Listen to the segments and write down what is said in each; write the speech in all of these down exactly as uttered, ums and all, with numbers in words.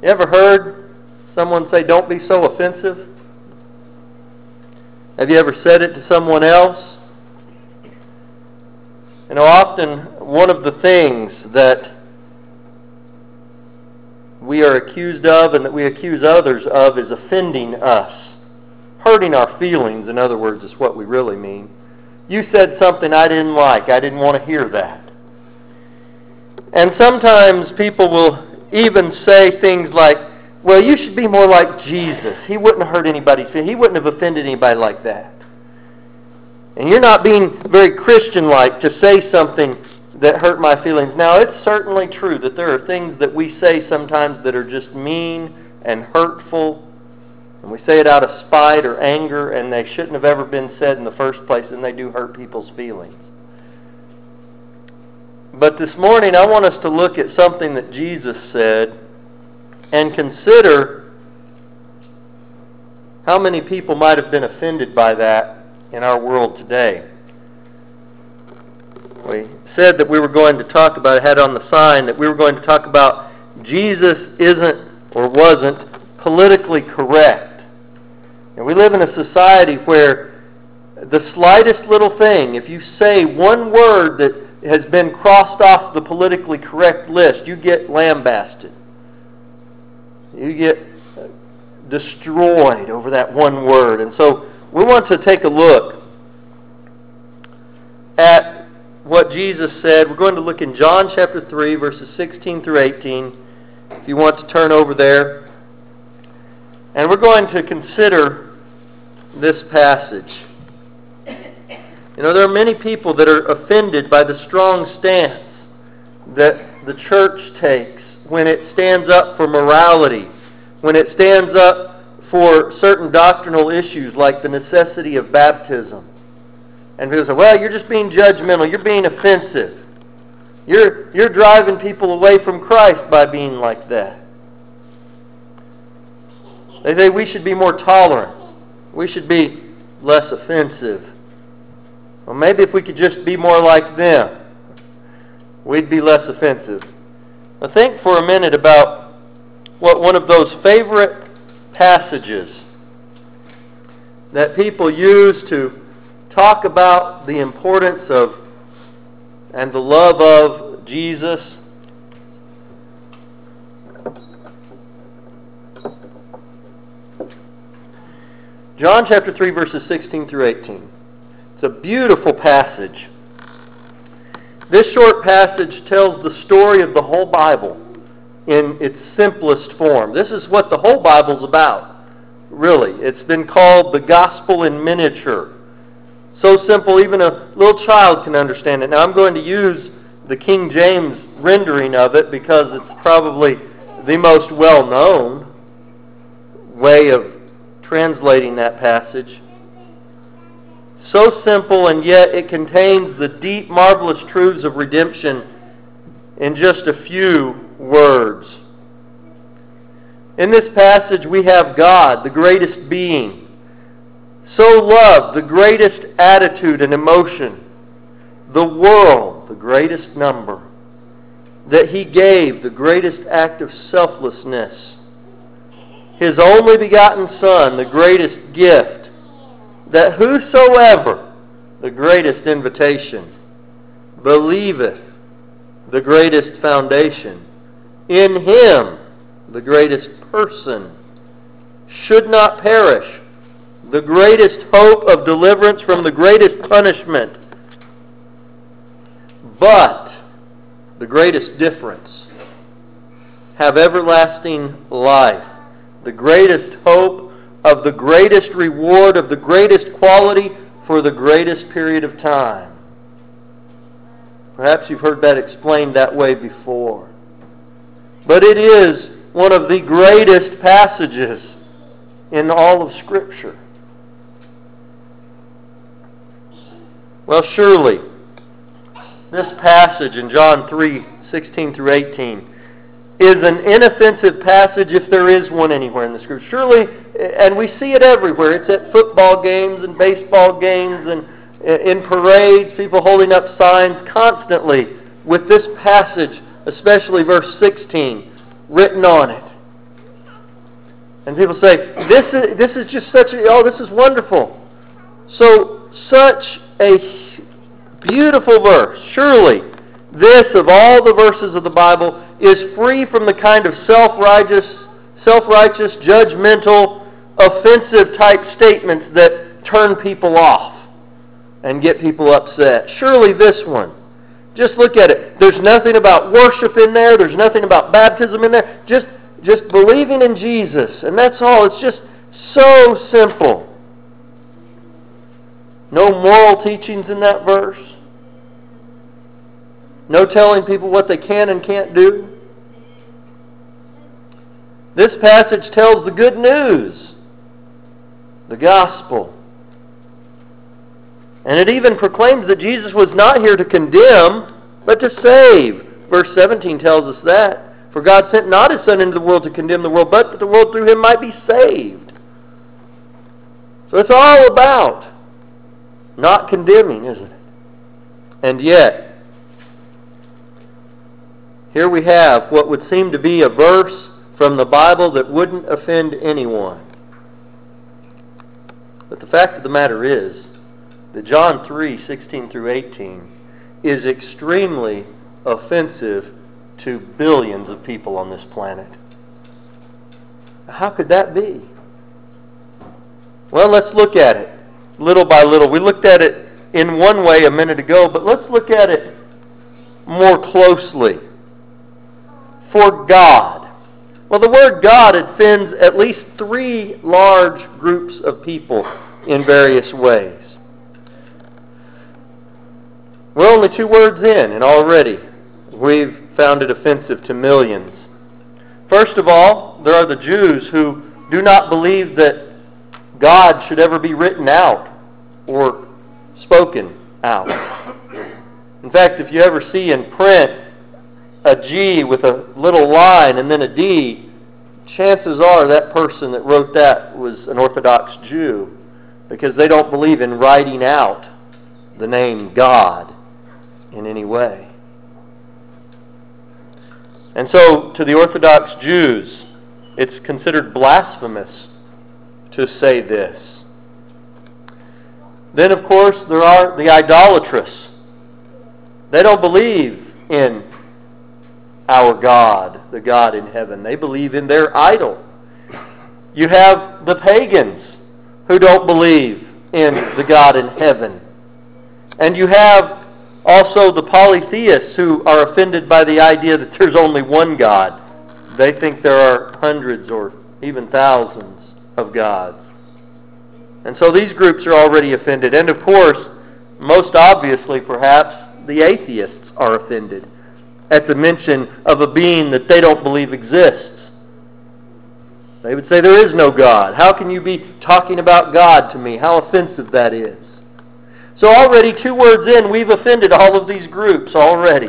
You ever heard someone say, "Don't be so offensive"? Have you ever said it to someone else? You know, often one of the things that we are accused of and that we accuse others of is offending us. Hurting our feelings, in other words, is what we really mean. You said something I didn't like. I didn't want to hear that. And sometimes people will even say things like, "Well, you should be more like Jesus. He wouldn't have hurt anybody's feelings. He wouldn't have offended anybody like that." And you're not being very Christian-like to say something that hurt my feelings. Now, it's certainly true that there are things that we say sometimes that are just mean and hurtful. And we say it out of spite or anger, and they shouldn't have ever been said in the first place, and they do hurt people's feelings. But this morning, I want us to look at something that Jesus said and consider how many people might have been offended by that in our world today. We said that we were going to talk about, it had on the sign, that we were going to talk about Jesus isn't or wasn't politically correct. And we live in a society where the slightest little thing, if you say one word that has been crossed off the politically correct list, you get lambasted. You get destroyed over that one word. And so we want to take a look at what Jesus said. We're going to look in John chapter three, verses sixteen through eighteen, if you want to turn over there. And we're going to consider this passage. You know, there are many people that are offended by the strong stance that the church takes when it stands up for morality, when it stands up for certain doctrinal issues like the necessity of baptism. And people say, "Well, you're just being judgmental. You're being offensive. You're, you're driving people away from Christ by being like that." They say we should be more tolerant. We should be less offensive. Well, maybe if we could just be more like them, we'd be less offensive. Now think for a minute about what one of those favorite passages that people use to talk about the importance of and the love of Jesus. John chapter three, verses sixteen through eighteen. It's a beautiful passage. This short passage tells the story of the whole Bible in its simplest form. This is what the whole Bible's about, really. It's been called the gospel in miniature. So simple, even a little child can understand it. Now, I'm going to use the King James rendering of it because it's probably the most well-known way of translating that passage. So simple, and yet it contains the deep, marvelous truths of redemption in just a few words. In this passage, we have God, the greatest being, so loved, the greatest attitude and emotion, the world, the greatest number, that He gave the greatest act of selflessness, His only begotten Son, the greatest gift, that whosoever, the greatest invitation, believeth, the greatest foundation, in Him, the greatest person, should not perish, the greatest hope of deliverance from the greatest punishment, but the greatest difference, have everlasting life, the greatest hope of the greatest reward, of the greatest quality for the greatest period of time. Perhaps you've heard that explained that way before. But it is one of the greatest passages in all of Scripture. Well, surely, this passage in John three, sixteen through eighteen is an inoffensive passage if there is one anywhere in the Scripture. Surely, and we see it everywhere. It's at football games and baseball games and in parades, people holding up signs constantly with this passage, especially verse sixteen, written on it. And people say, this is, this is just such a, oh, this is wonderful. So, such a beautiful verse. Surely, this, of all the verses of the Bible, is free from the kind of self-righteous, self-righteous, judgmental, offensive type statements that turn people off and get people upset. Surely this one. Just look at it. There's nothing about worship in there. There's nothing about baptism in there. Just, just believing in Jesus. And that's all. It's just so simple. No moral teachings in that verse. No telling people what they can and can't do. This passage tells the good news. The gospel. And it even proclaims that Jesus was not here to condemn, but to save. Verse seventeen tells us that. For God sent not His Son into the world to condemn the world, but that the world through Him might be saved. So it's all about not condemning, isn't it? And yet, here we have what would seem to be a verse from the Bible that wouldn't offend anyone. But the fact of the matter is that John three, sixteen through eighteen is extremely offensive to billions of people on this planet. How could that be? Well, let's look at it little by little. We looked at it in one way a minute ago, but let's look at it more closely. For God. Well, the word God offends at least three large groups of people in various ways. We're only two words in, and already we've found it offensive to millions. First of all, there are the Jews who do not believe that God should ever be written out or spoken out. In fact, if you ever see in print a G with a little line and then a D, chances are that person that wrote that was an Orthodox Jew, because they don't believe in writing out the name God in any way. And so, to the Orthodox Jews, it's considered blasphemous to say this. Then, of course, there are the idolatrous. They don't believe in our God, the God in heaven. They believe in their idol. You have the pagans who don't believe in the God in heaven. And you have also the polytheists who are offended by the idea that there's only one God. They think there are hundreds or even thousands of gods. And so these groups are already offended. And of course, most obviously perhaps, the atheists are offended at the mention of a being that they don't believe exists. They would say, there is no God. How can you be talking about God to me? How offensive that is. So already, two words in, we've offended all of these groups already.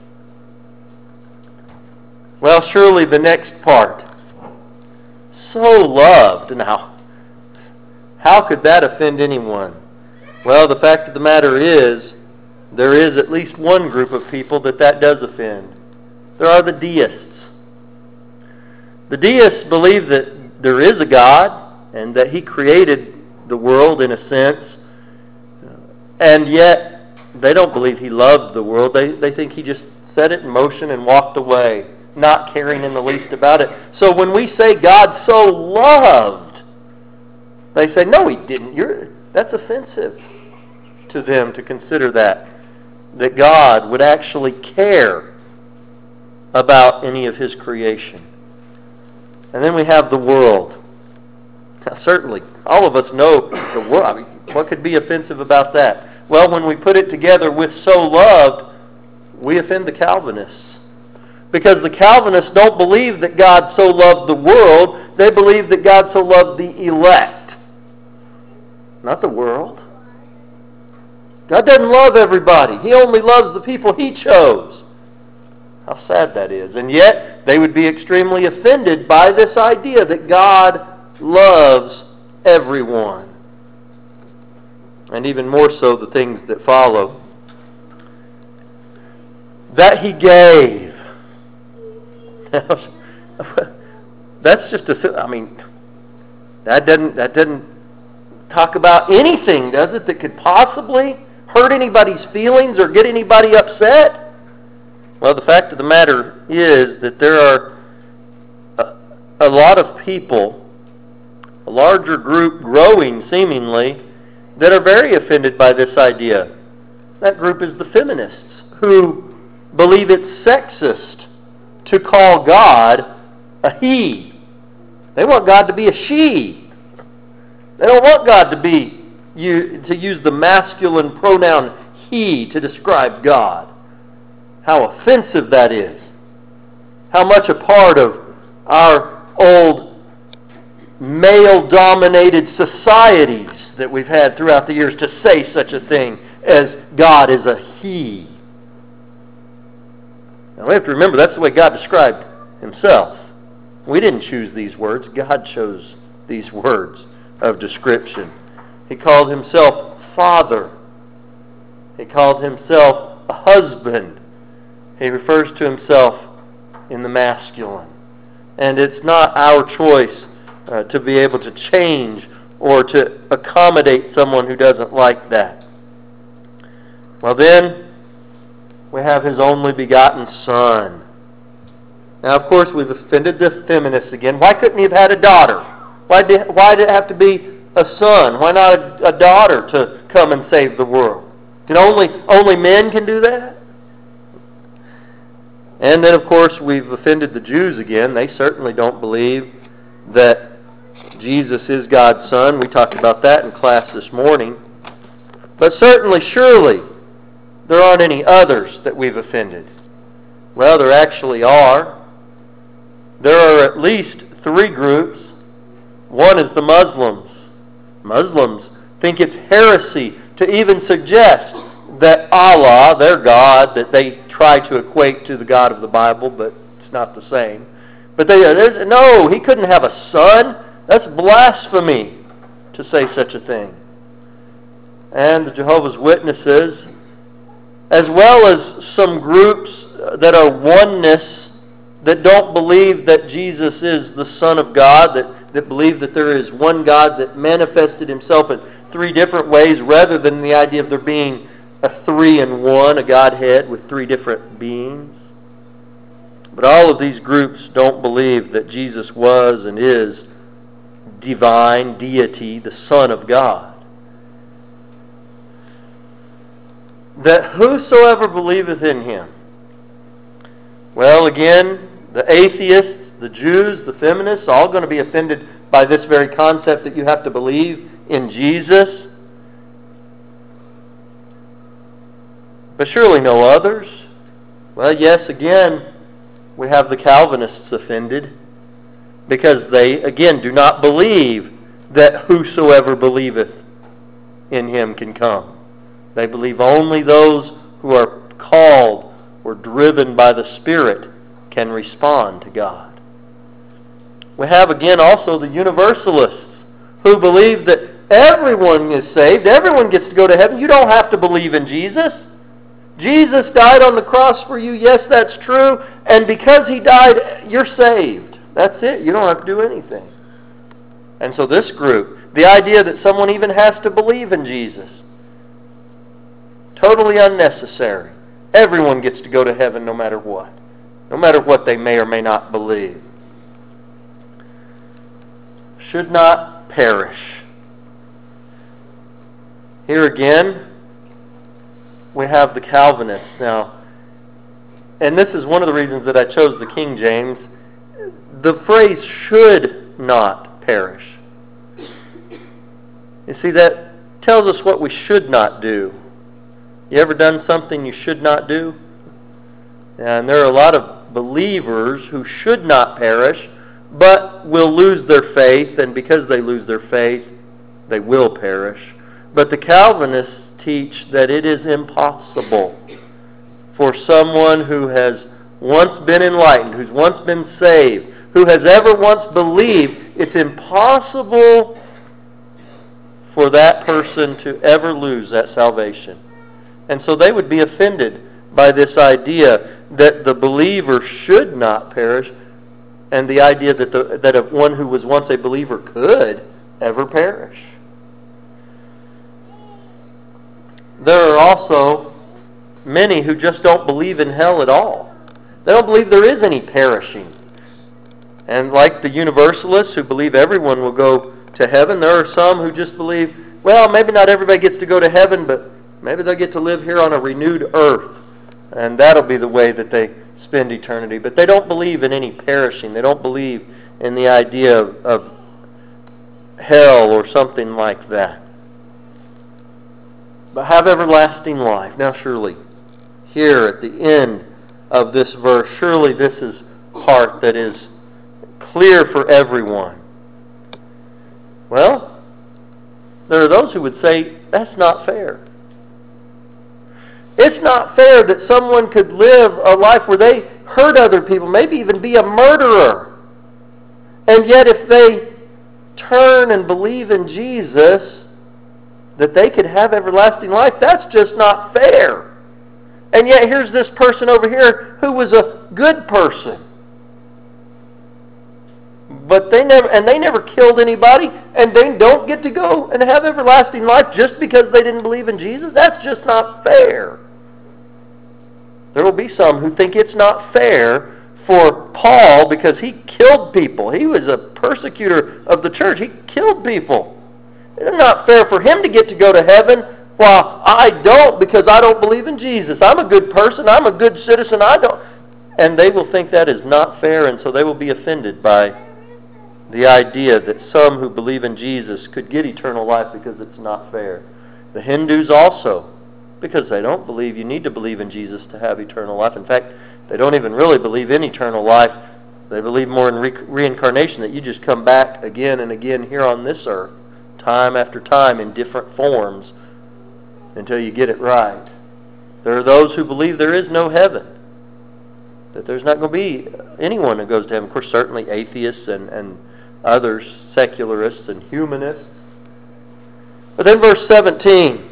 Well, surely the next part. So loved. Now, how could that offend anyone? Well, the fact of the matter is, there is at least one group of people that that does offend. There are the deists. The deists believe that there is a God and that He created the world in a sense, and yet they don't believe He loved the world. They, they think He just set it in motion and walked away, not caring in the least about it. So when we say God so loved, they say, no, He didn't. You're, that's offensive to them to consider that. That God would actually care about any of His creation. And then we have the world. Now, certainly, all of us know the world. I mean, what could be offensive about that? Well, when we put it together with so loved, we offend the Calvinists. Because the Calvinists don't believe that God so loved the world. They believe that God so loved the elect. Not the world. God doesn't love everybody. He only loves the people He chose. How sad that is. And yet, they would be extremely offended by this idea that God loves everyone. And even more so, the things that follow. That He gave. That's just a, I mean, That doesn't, that doesn't talk about anything, does it, that could possibly hurt anybody's feelings or get anybody upset? Well, the fact of the matter is that there are a, a lot of people, a larger group growing seemingly, that are very offended by this idea. That group is the feminists, who believe it's sexist to call God a he. They want God to be a she. They don't want God to be you to use the masculine pronoun he to describe God. How offensive that is. How much a part of our old male-dominated societies that we've had throughout the years to say such a thing as God is a he. Now we have to remember that's the way God described himself. We didn't choose these words. God chose these words of description. He called himself Father. He called himself a husband. He refers to himself in the masculine. And it's not our choice uh, to be able to change or to accommodate someone who doesn't like that. Well then, we have his only begotten Son. Now, of course, we've offended the feminists again. Why couldn't he have had a daughter? Why did, why did it have to be a son? Why not a, a daughter to come and save the world? Can only, only men can do that? And then, of course, we've offended the Jews again. They certainly don't believe that Jesus is God's Son. We talked about that in class this morning. But certainly, surely, there aren't any others that we've offended. Well, there actually are. There are at least three groups. One is the Muslims. Muslims think it's heresy to even suggest that Allah, their God, that they try to equate to the God of the Bible, but it's not the same. But they there's no, he couldn't have a son. That's blasphemy to say such a thing. And the Jehovah's Witnesses, as well as some groups that are oneness, that don't believe that Jesus is the Son of God, that, that believe that there is one God that manifested himself in three different ways rather than the idea of there being a three in one, a Godhead with three different beings. But all of these groups don't believe that Jesus was and is divine, deity, the Son of God. That whosoever believeth in him. Well, again, the atheists, the Jews, the feminists, all going to be offended by this very concept that you have to believe in Jesus. But surely no others. Well, yes, again, we have the Calvinists offended because they, again, do not believe that whosoever believeth in him can come. They believe only those who are called or driven by the Spirit can respond to God. We have again also the Universalists who believe that everyone is saved, everyone gets to go to heaven. You don't have to believe in Jesus. Jesus died on the cross for you. Yes, that's true. And because he died, you're saved. That's it. You don't have to do anything. And so this group, the idea that someone even has to believe in Jesus, totally unnecessary. Everyone gets to go to heaven no matter what. No matter what they may or may not believe. Should not perish. Here again, we have the Calvinists. Now, and this is one of the reasons that I chose the King James. The phrase should not perish. You see, that tells us what we should not do. You ever done something you should not do? And there are a lot of believers who should not perish, but will lose their faith, and because they lose their faith, they will perish. But the Calvinists teach that it is impossible for someone who has once been enlightened, who's once been saved, who has ever once believed, it's impossible for that person to ever lose that salvation. And so they would be offended by this idea that the believer should not perish. and the idea that the, that a, one who was once a believer could ever perish. There are also many who just don't believe in hell at all. They don't believe there is any perishing. And like the universalists who believe everyone will go to heaven, there are some who just believe, well, maybe not everybody gets to go to heaven, but maybe they'll get to live here on a renewed earth. And that'll be the way that they spend eternity. But they don't believe in any perishing. They don't believe in the idea of, of hell or something like that. But have everlasting life. Now surely, here at the end of this verse, surely this is part that is clear for everyone. Well, there are those who would say, that's not fair. It's not fair that someone could live a life where they hurt other people, maybe even be a murderer. And yet if they turn and believe in Jesus, that they could have everlasting life. That's just not fair. And yet here's this person over here who was a good person. But they never, and they never killed anybody, and they don't get to go and have everlasting life just because they didn't believe in Jesus? That's just not fair. There will be some who think it's not fair for Paul because he killed people. He was a persecutor of the church. He killed people. It's not fair for him to get to go to heaven while I don't because I don't believe in Jesus. I'm a good person. I'm a good citizen. I don't. And they will think that is not fair, and so they will be offended by the idea that some who believe in Jesus could get eternal life because it's not fair. The Hindus also, because they don't believe you need to believe in Jesus to have eternal life. In fact, they don't even really believe in eternal life. They believe more in re- reincarnation, that you just come back again and again here on this earth, time after time in different forms until you get it right. There are those who believe there is no heaven, that there's not going to be anyone who goes to heaven. Of course, certainly atheists and, and others, secularists and humanists. But then verse seventeen.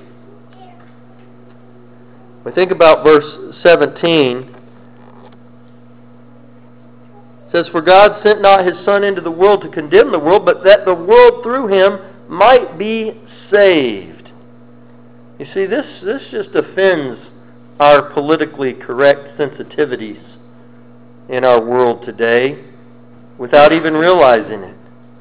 We think about verse seventeen. It says, "For God sent not his Son into the world to condemn the world, but that the world through him might be saved." You see, this, this just offends our politically correct sensitivities in our world today without even realizing it.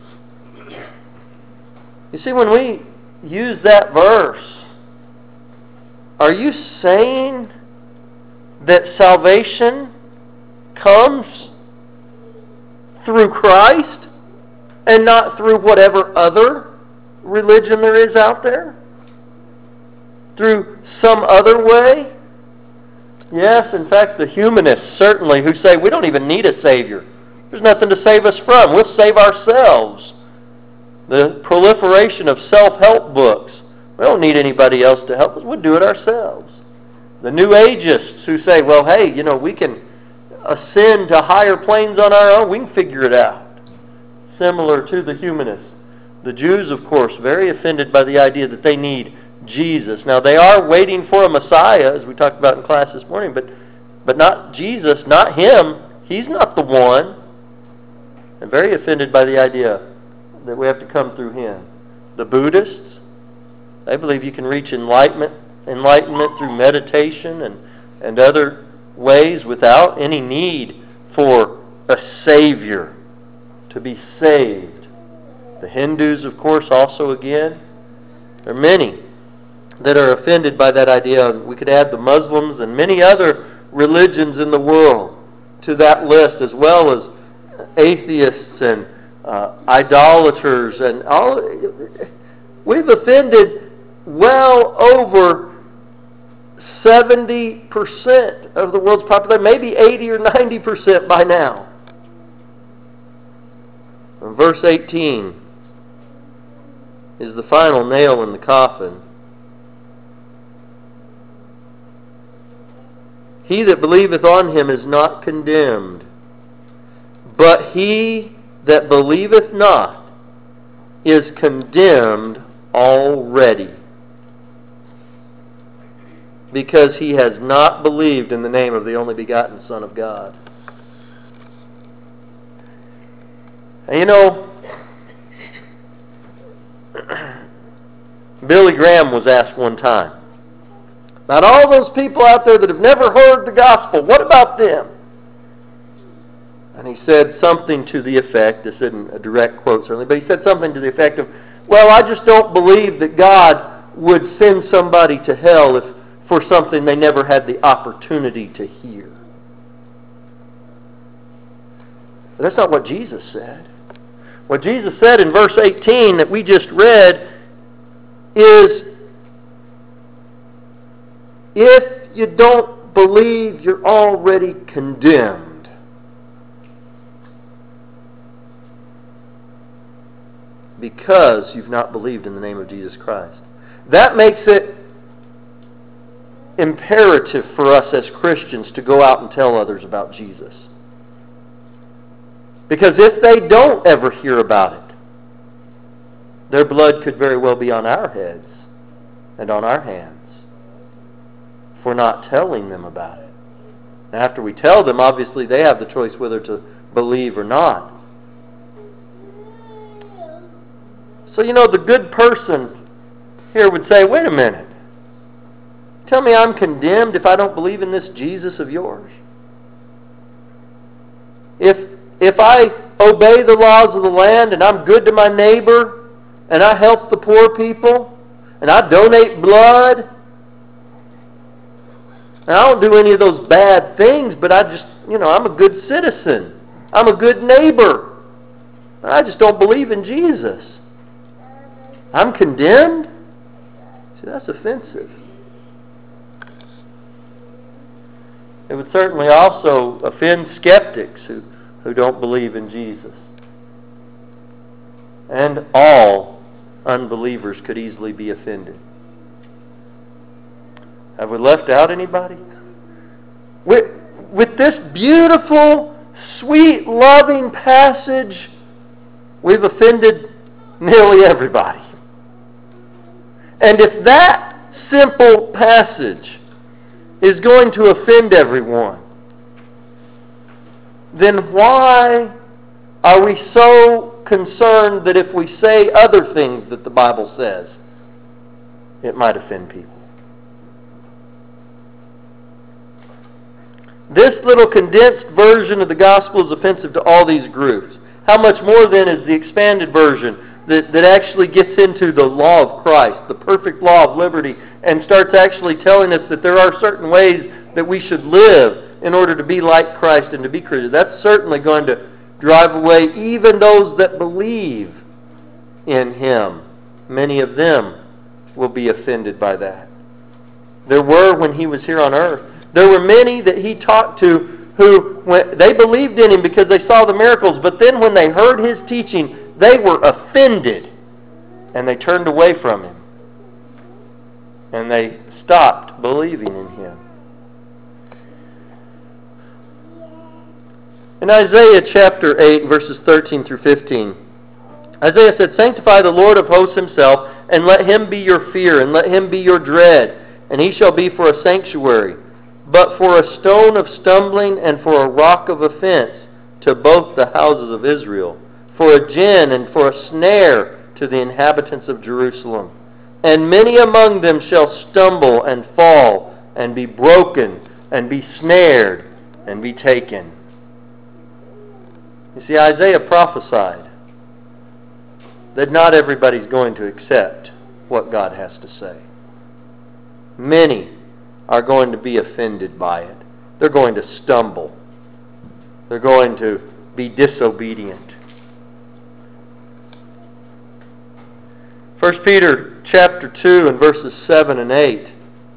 You see, when we use that verse, are you saying that salvation comes through Christ and not through whatever other religion there is out there? Through some other way? Yes, in fact, the humanists certainly who say we don't even need a Savior. There's nothing to save us from. We'll save ourselves. The proliferation of self-help books. We don't need anybody else to help us. We'll do it ourselves. The New Ageists who say, well, hey, you know, we can ascend to higher planes on our own. We can figure it out. Similar to the humanists. The Jews, of course, very offended by the idea that they need Jesus. Now, they are waiting for a Messiah, as we talked about in class this morning, but, but not Jesus, not him. He's not the one. And very offended by the idea that we have to come through him. The Buddhists, they believe you can reach enlightenment, enlightenment through meditation and, and other ways without any need for a Savior to be saved. The Hindus, of course, also again. There are many that are offended by that idea. We could add the Muslims and many other religions in the world to that list, as well as atheists and uh, idolaters and all. We've offended well over seventy percent of the world's population, maybe eighty or ninety percent by now. And verse eighteen is the final nail in the coffin. He that believeth on him is not condemned, but he that believeth not is condemned already, because he has not believed in the name of the only begotten Son of God. And you know, Billy Graham was asked one time, about all those people out there that have never heard the gospel, what about them? And he said something to the effect, this isn't a direct quote certainly, but he said something to the effect of, well, I just don't believe that God would send somebody to hell if for something they never had the opportunity to hear. But that's not what Jesus said. What Jesus said in verse eighteen that we just read is, if you don't believe, you're already condemned. Because you've not believed in the name of Jesus Christ. That makes it imperative for us as Christians to go out and tell others about Jesus. Because if they don't ever hear about it, their blood could very well be on our heads and on our hands for not telling them about it. And after we tell them, obviously they have the choice whether to believe or not. So, you know, the good person here would say, wait a minute. Tell me I'm condemned if I don't believe in this Jesus of yours? If, if I obey the laws of the land and I'm good to my neighbor and I help the poor people and I donate blood and I don't do any of those bad things, but I just, you know, I'm a good citizen. I'm a good neighbor. I just don't believe in Jesus. I'm condemned? See, that's offensive. It would certainly also offend skeptics who, who don't believe in Jesus. And all unbelievers could easily be offended. Have we left out anybody? With, with this beautiful, sweet, loving passage, we've offended nearly everybody. And if that simple passage is going to offend everyone, then why are we so concerned that if we say other things that the Bible says, it might offend people? This little condensed version of the gospel is offensive to all these groups. How much more then is the expanded version that, that actually gets into the law of Christ, the perfect law of liberty, and starts actually telling us that there are certain ways that we should live in order to be like Christ and to be Christian? That's certainly going to drive away even those that believe in Him. Many of them will be offended by that. There were when He was here on earth. There were many that He talked to who, when they believed in Him because they saw the miracles, but then when they heard His teaching, they were offended and they turned away from Him. And they stopped believing in Him. In Isaiah chapter eight, verses thirteen through fifteen, Isaiah said, "Sanctify the Lord of hosts Himself, and let Him be your fear, and let Him be your dread, and He shall be for a sanctuary, but for a stone of stumbling and for a rock of offense to both the houses of Israel, for a gin and for a snare to the inhabitants of Jerusalem. And many among them shall stumble and fall and be broken and be snared and be taken." You see, Isaiah prophesied that not everybody's going to accept what God has to say. Many are going to be offended by it. They're going to stumble. They're going to be disobedient. First Peter chapter two and verses seven and eight.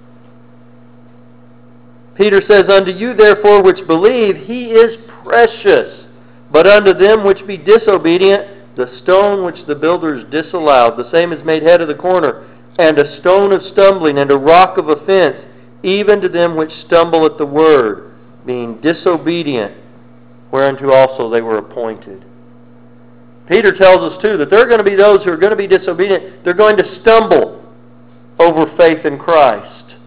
Peter says, "Unto you therefore which believe, He is precious. But unto them which be disobedient, the stone which the builders disallowed, the same is made head of the corner, and a stone of stumbling, and a rock of offense, even to them which stumble at the word, being disobedient, whereunto also they were appointed." Peter tells us too that there are going to be those who are going to be disobedient. They're going to stumble over faith in Christ.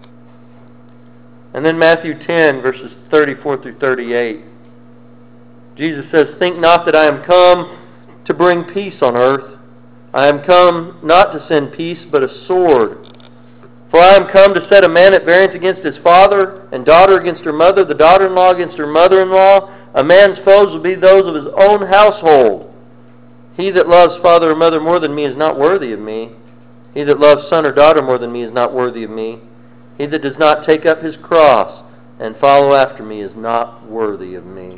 And then Matthew ten, verses thirty-four through thirty-eight. Jesus says, "Think not that I am come to bring peace on earth. I am come not to send peace, but a sword. For I am come to set a man at variance against his father, and daughter against her mother, the daughter-in-law against her mother-in-law. A man's foes will be those of his own household. He that loves father or mother more than me is not worthy of me. He that loves son or daughter more than me is not worthy of me. He that does not take up his cross and follow after me is not worthy of me."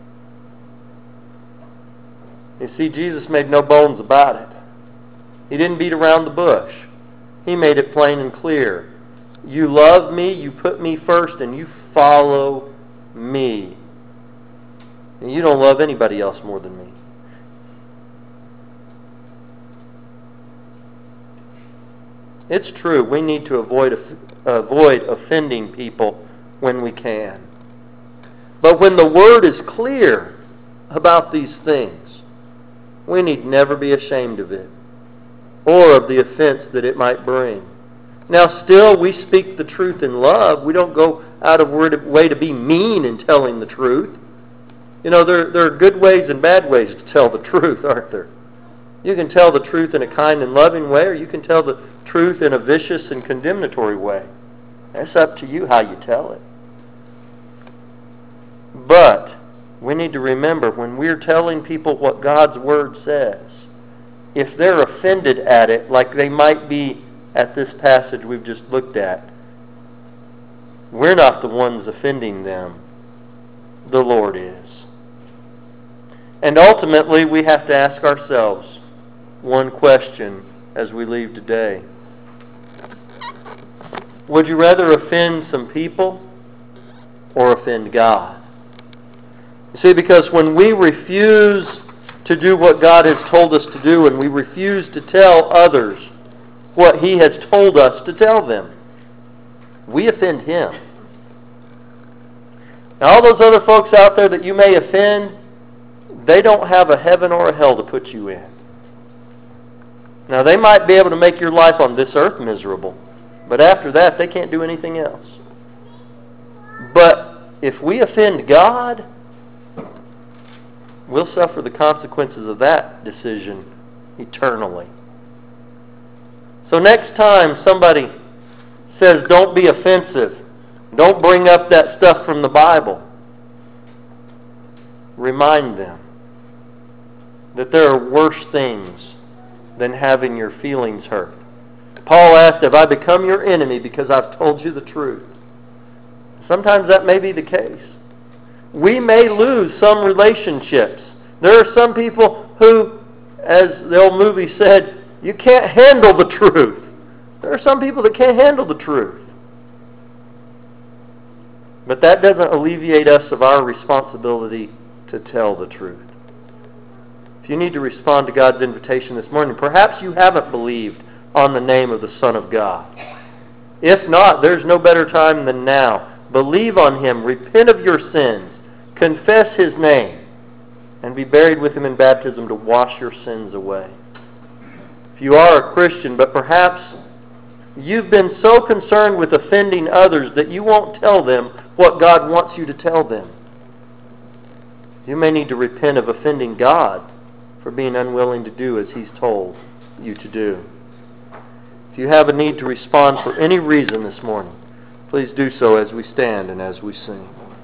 You see, Jesus made no bones about it. He didn't beat around the bush. He made it plain and clear. You love me, you put me first, and you follow me. And you don't love anybody else more than me. It's true, we need to avoid avoid offending people when we can. But when the Word is clear about these things, we need never be ashamed of it or of the offense that it might bring. Now still, we speak the truth in love. We don't go out of way to be mean in telling the truth. You know, there, there are good ways and bad ways to tell the truth, aren't there? You can tell the truth in a kind and loving way, or you can tell the truth in a vicious and condemnatory way. That's up to you how you tell it. But we need to remember, when we're telling people what God's Word says, if they're offended at it, like they might be at this passage we've just looked at, we're not the ones offending them. The Lord is. And ultimately, we have to ask ourselves one question as we leave today. Would you rather offend some people or offend God? You see, because when we refuse to do what God has told us to do, and we refuse to tell others what He has told us to tell them, we offend Him. Now, all those other folks out there that you may offend, they don't have a heaven or a hell to put you in. Now, they might be able to make your life on this earth miserable, but after that, they can't do anything else. But if we offend God, we'll suffer the consequences of that decision eternally. So next time somebody says, don't be offensive, don't bring up that stuff from the Bible, remind them that there are worse things than having your feelings hurt. Paul asked, have I become your enemy because I've told you the truth? Sometimes that may be the case. We may lose some relationships. There are some people who, as the old movie said, you can't handle the truth. There are some people that can't handle the truth. But that doesn't alleviate us of our responsibility to tell the truth. If you need to respond to God's invitation this morning, perhaps you haven't believed on the name of the Son of God. If not, there's no better time than now. Believe on Him, repent of your sins, confess His name, and be buried with Him in baptism to wash your sins away. If you are a Christian, but perhaps you've been so concerned with offending others that you won't tell them what God wants you to tell them, you may need to repent of offending God for being unwilling to do as He's told you to do. If you have a need to respond for any reason this morning, please do so as we stand and as we sing.